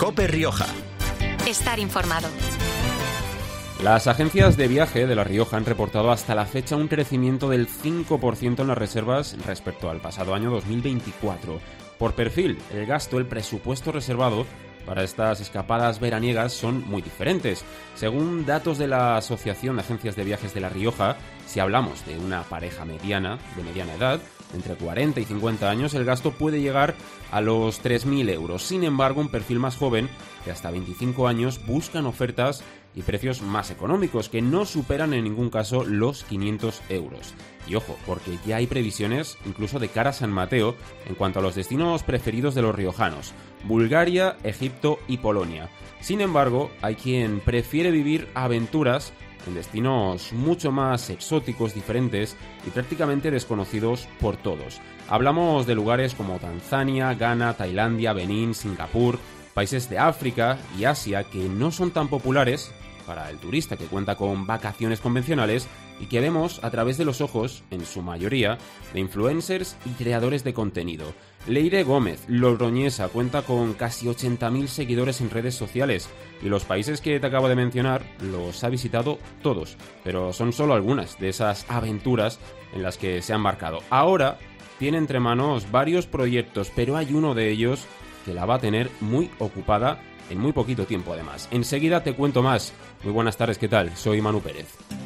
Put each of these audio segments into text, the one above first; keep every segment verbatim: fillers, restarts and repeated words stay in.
COPE Rioja. Estar informado. Las agencias de viaje de La Rioja han reportado hasta la fecha un crecimiento del cinco por ciento en las reservas respecto al pasado año dos mil veinticuatro. Por perfil, el gasto, el presupuesto reservado para estas escapadas veraniegas son muy diferentes. Según datos de la Asociación de Agencias de Viajes de La Rioja, si hablamos de una pareja mediana, de mediana edad, entre cuarenta y cincuenta años, el gasto puede llegar a los tres mil euros. Sin embargo, un perfil más joven, de hasta veinticinco años, buscan ofertas y precios más económicos, que no superan en ningún caso los quinientos euros. Y ojo, porque ya hay previsiones incluso de cara a San Mateo en cuanto a los destinos preferidos de los riojanos: Bulgaria, Egipto y Polonia. Sin embargo, hay quien prefiere vivir aventuras en destinos mucho más exóticos, diferentes y prácticamente desconocidos por todos. Hablamos de lugares como Tanzania, Ghana, Tailandia, Benín, Singapur, países de África y Asia que no son tan populares para el turista que cuenta con vacaciones convencionales y que vemos a través de los ojos, en su mayoría, de influencers y creadores de contenido. Leire Gómez, logroñesa, cuenta con casi ochenta mil seguidores en redes sociales y los países que te acabo de mencionar los ha visitado todos, pero son solo algunas de esas aventuras en las que se ha embarcado. Ahora tiene entre manos varios proyectos, pero hay uno de ellos que la va a tener muy ocupada en muy poquito tiempo además. Enseguida te cuento más. Muy buenas tardes, ¿qué tal? Soy Manu Pérez.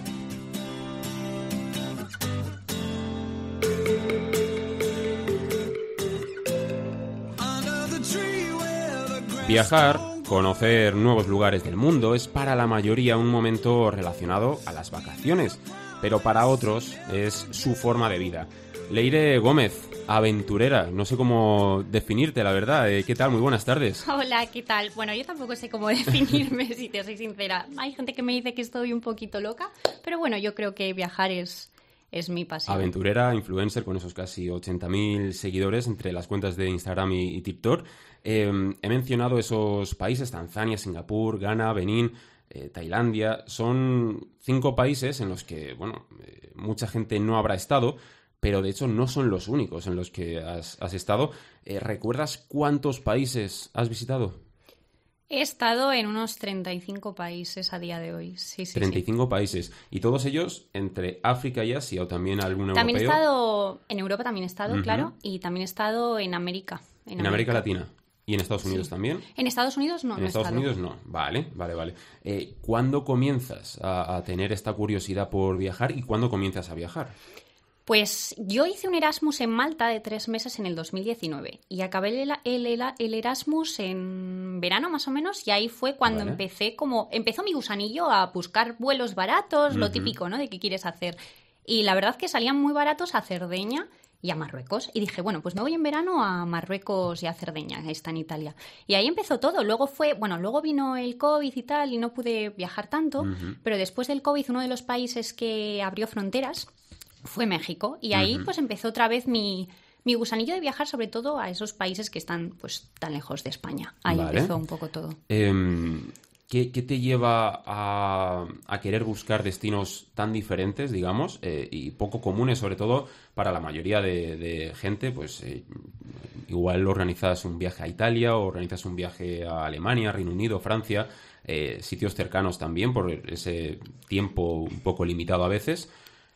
Viajar, conocer nuevos lugares del mundo es para la mayoría un momento relacionado a las vacaciones, pero para otros es su forma de vida. Leire Gómez, aventurera, no sé cómo definirte, la verdad. ¿Qué tal? Muy buenas tardes. Hola, ¿qué tal? Bueno, yo tampoco sé cómo definirme, si te soy sincera. Hay gente que me dice que estoy un poquito loca, pero bueno, yo creo que viajar es, es mi pasión. Aventurera, influencer, con esos casi ochenta mil seguidores entre las cuentas de Instagram y, y TikTok. Eh, he mencionado esos países: Tanzania, Singapur, Ghana, Benín, eh, Tailandia. Son cinco países en los que, bueno, eh, mucha gente no habrá estado, pero de hecho no son los únicos en los que has, has estado. Eh, ¿Recuerdas cuántos países has visitado? He estado en unos treinta y cinco países a día de hoy. Sí, sí, treinta y cinco sí. países. ¿Y todos ellos entre África y Asia o también algún europeo? También he estado... En Europa también he estado, Uh-huh. claro. Y también he estado en América. En, en América. América Latina. ¿Y en Estados Unidos sí. también? En Estados Unidos no. En no Estados he estado. Unidos no. Vale, vale, vale. Eh, ¿Cuándo comienzas a, a tener esta curiosidad por viajar y cuándo comienzas a viajar? Pues yo hice un Erasmus en Malta de tres meses en el dos mil diecinueve y acabé el, el, el Erasmus en verano más o menos, y ahí fue cuando Vale. empecé como empezó mi gusanillo a buscar vuelos baratos, Uh-huh. lo típico, ¿no? De qué quieres hacer. Y la verdad que salían muy baratos a Cerdeña y a Marruecos. Y dije, bueno, pues me voy en verano a Marruecos y a Cerdeña, que está en Italia. Y ahí empezó todo. Luego fue, bueno, luego vino el COVID y tal y no pude viajar tanto, Uh-huh. pero después del COVID uno de los países que abrió fronteras fue México, y ahí Uh-huh. pues empezó otra vez mi, mi gusanillo de viajar, sobre todo a esos países que están pues tan lejos de España. Ahí Vale. empezó un poco todo. Eh, ¿qué, ¿Qué te lleva a, a querer buscar destinos tan diferentes, digamos, eh, y poco comunes, sobre todo para la mayoría de, de gente? Pues eh, igual organizas un viaje a Italia o organizas un viaje a Alemania, Reino Unido, Francia, eh, sitios cercanos también por ese tiempo un poco limitado a veces.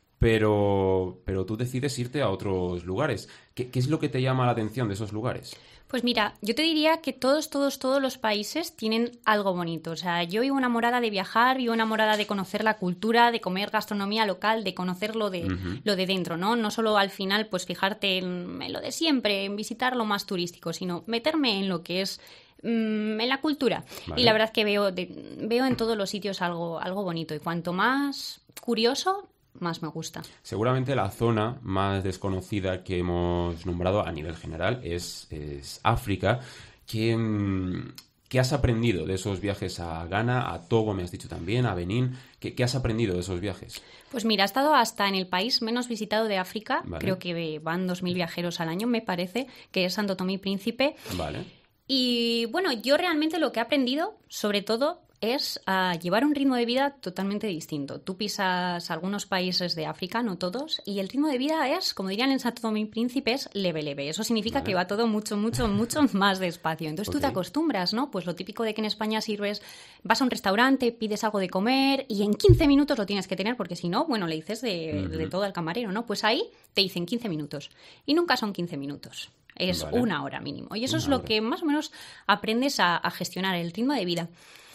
Pero, pero tú decides irte a otros lugares. ¿Qué, ¿Qué es lo que te llama la atención de esos lugares? Pues mira, yo te diría que todos, todos, todos los países tienen algo bonito. O sea, yo vivo enamorada de viajar, vivo enamorada de conocer la cultura, de comer gastronomía local, de conocer lo de, Uh-huh. lo de dentro, ¿no? No solo al final, pues fijarte en, en lo de siempre, en visitar lo más turístico, sino meterme en lo que es mmm, en la cultura. Vale. Y la verdad que veo, de, veo en todos los sitios algo, algo bonito. Y cuanto más curioso, más me gusta. Seguramente la zona más desconocida que hemos nombrado a nivel general es, es África. ¿Qué, ¿Qué has aprendido de esos viajes a Ghana, a Togo, me has dicho también, a Benín? ¿Qué, ¿Qué has aprendido de esos viajes? Pues mira, he estado hasta en el país menos visitado de África. Vale. Creo que van dos mil viajeros al año, me parece, que es Santo Tomé y Príncipe. Vale. Y bueno, yo realmente lo que he aprendido, sobre todo, es uh, llevar un ritmo de vida totalmente distinto. Tú pisas algunos países de África, no todos, y el ritmo de vida es, como dirían en Santo Domingo Príncipe, es leve, leve. Eso significa vale. que va todo mucho, mucho, mucho más despacio. Entonces okay. tú te acostumbras, ¿no? Pues lo típico de que en España sirves, vas a un restaurante, pides algo de comer y en quince minutos lo tienes que tener, porque si no, bueno, le dices de, uh-huh. de todo al camarero, ¿no? Pues ahí te dicen quince minutos. Y nunca son quince minutos. Es vale. una hora mínimo. Y eso una es lo hora. que más o menos aprendes a, a gestionar, el ritmo de vida.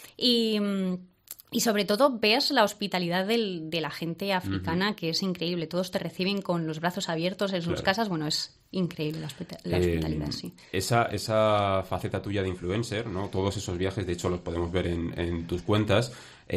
Y, y sobre todo ves la hospitalidad del, de la gente africana, uh-huh. que es increíble. Todos te reciben con los brazos abiertos en claro. sus casas. Bueno, es increíble la, hospita- la hospitalidad, eh, sí. Esa, esa faceta tuya de influencer, ¿no? Todos esos viajes, de hecho, los podemos ver en, en tus cuentas.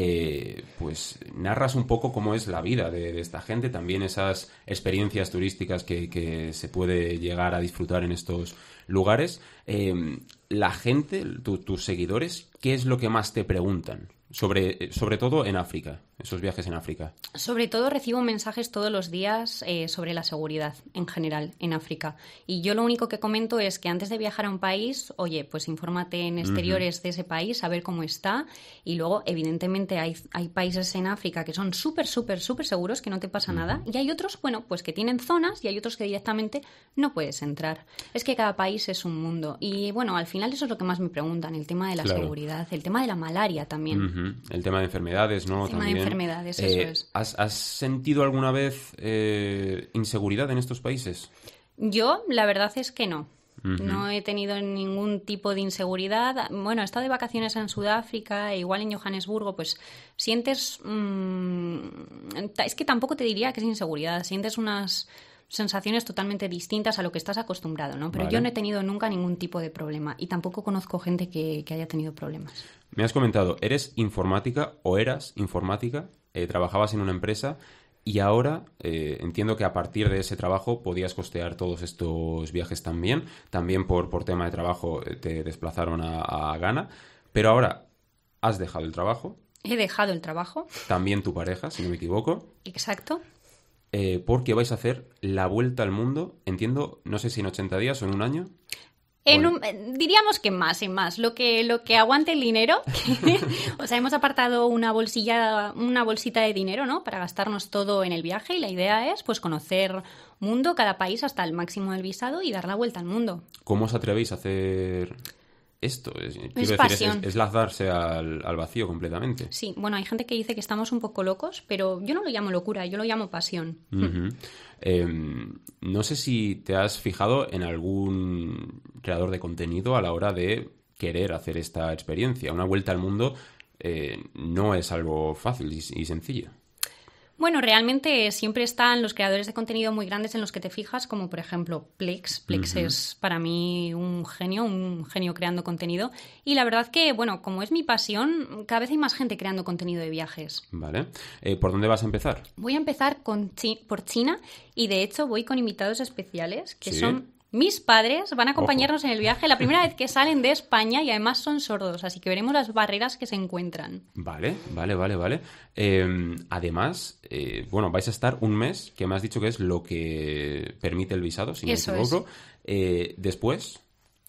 Eh, pues narras un poco cómo es la vida de, de esta gente, también esas experiencias turísticas que, que se puede llegar a disfrutar en estos lugares. Eh, la gente, tu, tus seguidores, ¿qué es lo que más te preguntan? Sobre, sobre todo en África, esos viajes en África. Sobre todo recibo mensajes todos los días eh, sobre la seguridad en general en África. Y yo lo único que comento es que antes de viajar a un país, oye, pues infórmate en exteriores uh-huh. de ese país, a ver cómo está. Y luego, evidentemente, hay, hay países en África que son súper, súper, súper seguros, que no te pasa uh-huh. nada. Y hay otros, bueno, pues que tienen zonas y hay otros que directamente no puedes entrar. Es que cada país es un mundo. Y bueno, al final eso es lo que más me preguntan, el tema de la claro. seguridad, el tema de la malaria también. Uh-huh. El tema de enfermedades, ¿no? El tema También. de enfermedades, eh, eso es. ¿has, ¿Has sentido alguna vez eh, inseguridad en estos países? Yo, la verdad es que no. Uh-huh. No he tenido ningún tipo de inseguridad. Bueno, he estado de vacaciones en Sudáfrica, e igual en Johannesburgo, pues sientes... Mmm, es que tampoco te diría que es inseguridad. Sientes unas sensaciones totalmente distintas a lo que estás acostumbrado, ¿no? Pero vale. yo no he tenido nunca ningún tipo de problema y tampoco conozco gente que, que haya tenido problemas. Me has comentado, ¿eres informática o eras informática? Eh, trabajabas en una empresa y ahora eh, entiendo que a partir de ese trabajo podías costear todos estos viajes también. También por, por tema de trabajo te desplazaron a, a Ghana, pero ahora has dejado el trabajo. He dejado el trabajo. También tu pareja, si no me equivoco. Exacto. Eh, porque vais a hacer la vuelta al mundo, entiendo, no sé si en ochenta días o en un año. En bueno. un, diríamos que más y más, lo que, lo que aguante el dinero. Que, o sea, hemos apartado una bolsilla, una bolsita de dinero, ¿no? Para gastarnos todo en el viaje y la idea es pues conocer mundo, cada país hasta el máximo del visado y dar la vuelta al mundo. ¿Cómo os atrevéis a hacer esto? Es, quiero es decir, pasión. Es, es lanzarse al, al vacío completamente. Sí, bueno, hay gente que dice que estamos un poco locos, pero yo no lo llamo locura, yo lo llamo pasión. Uh-huh. Eh, no sé si te has fijado en algún creador de contenido a la hora de querer hacer esta experiencia. Una vuelta al mundo eh, no es algo fácil y, y sencillo. Bueno, realmente siempre están los creadores de contenido muy grandes en los que te fijas, como por ejemplo Plex. Plex uh-huh. es para mí un genio, un genio creando contenido. Y la verdad que, bueno, como es mi pasión, cada vez hay más gente creando contenido de viajes. Vale. Eh, ¿Por dónde vas a empezar? Voy a empezar con chi- por China y de hecho voy con invitados especiales que ¿Sí? son... Mis padres van a acompañarnos Ojo. en el viaje la primera vez que salen de España y además son sordos, así que veremos las barreras que se encuentran. Vale, vale, vale, vale. Eh, además, eh, bueno, vais a estar un mes, que me has dicho que es lo que permite el visado, si no me equivoco. Eh, después...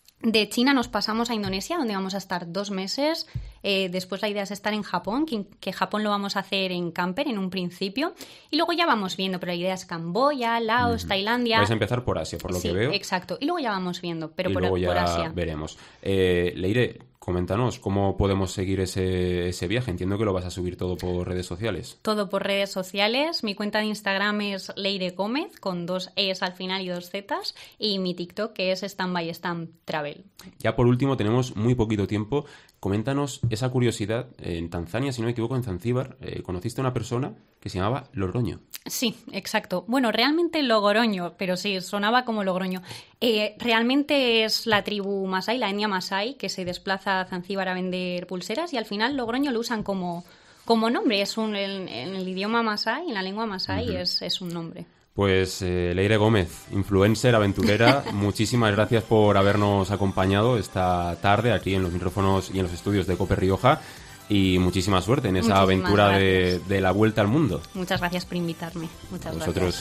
De China nos pasamos a Indonesia, donde vamos a estar dos meses. Eh, después la idea es estar en Japón, que, que Japón lo vamos a hacer en camper en un principio. Y luego ya vamos viendo, pero la idea es Camboya, Laos, uh-huh. Tailandia. Vais a empezar por Asia, por lo sí, que veo. Exacto. Y luego ya vamos viendo, pero y por, luego por ya Asia. veremos. Eh, Leire, coméntanos, ¿cómo podemos seguir ese, ese viaje? Entiendo que lo vas a subir todo por redes sociales. Todo por redes sociales. Mi cuenta de Instagram es Leire Gómez, con dos E's al final y dos Z's. Y mi TikTok, que es Stand by Stand Travel. Ya por último, tenemos muy poquito tiempo. Coméntanos esa curiosidad. En Tanzania, si no me equivoco, en Zanzíbar, eh, conociste a una persona que se llamaba Logroño. Sí, exacto. Bueno, realmente Logroño, pero sí, sonaba como Logroño. Eh, realmente es la tribu Masái, la etnia Masái, que se desplaza a Zanzíbar a vender pulseras y al final Logroño lo usan como, como nombre. Es un, en, en el idioma Masái, en la lengua Masái, uh-huh. es, es un nombre. Pues eh, Leire Gómez, influencer, aventurera, muchísimas gracias por habernos acompañado esta tarde aquí en los micrófonos y en los estudios de COPE Rioja y muchísima suerte en esa muchísimas aventura de, de la vuelta al mundo. Muchas gracias por invitarme. Muchas gracias.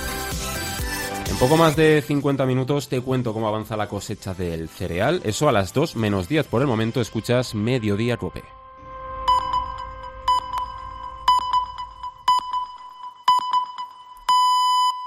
En poco más de cincuenta minutos te cuento cómo avanza la cosecha del cereal. Eso a las dos menos diez por el momento. Escuchas Mediodía COPE.